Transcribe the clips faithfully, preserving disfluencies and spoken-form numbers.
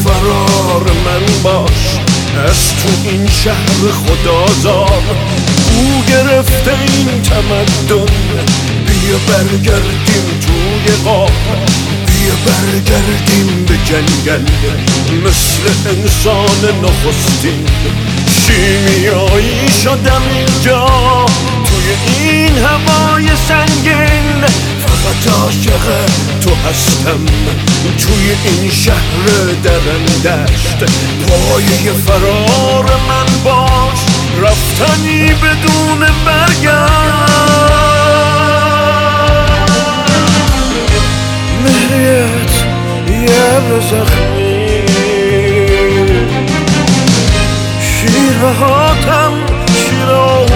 فرار من باش از تو این شهر خدازار. او گرفته این تمدن، بیا برگردیم توی غار، بیا برگردیم به جنگل مثل انسان نخستین. شیمیایی شدم اینجا توی این هوای سنگین، فقط عاشق تو هستم توی این شهر درندشت. پایه فرار من باش، رفتنی بدون برگشت. مهریت یه زخمی، شیرهاتم شیرهات،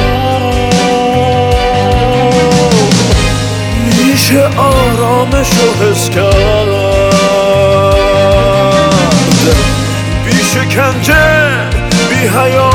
میشه آرامشو حس کرد. بی شکنجه بی حیا،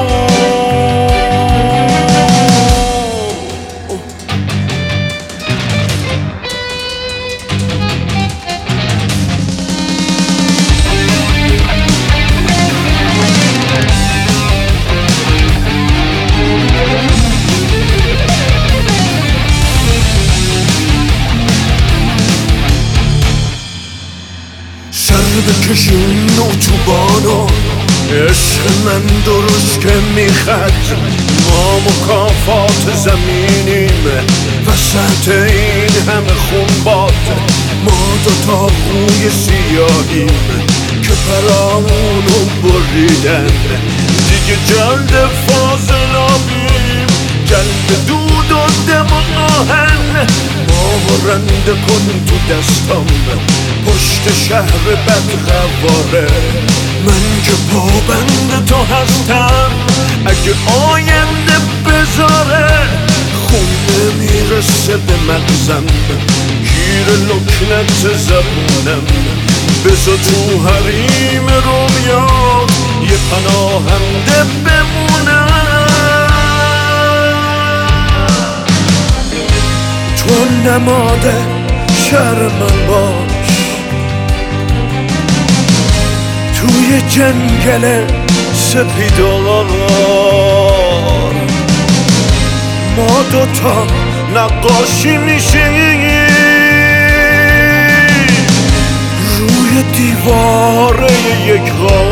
بکشیم اتوبانو، عشق من درست که میخد. ما مکافات زمینیم وسط این همه خونباد. ما دوتا قوی سیاهیم که پرامونو بریدن. دیگه جلد فاضلابیم، جلد دود و دم و آهن. ما رنده کن تو دستم پشت شهر بدقواره. من که پابند تو هستم، اگه آینده بذاره خون نمیرسه به مغزم، گیر لکنت زبونم. بذار تو حریم رویات یه پناهنده بمونم. تو نماده شهر من باش توی جنگل سپیدار. ما دوتا نقاشی میشیم روی دیواره یک غار.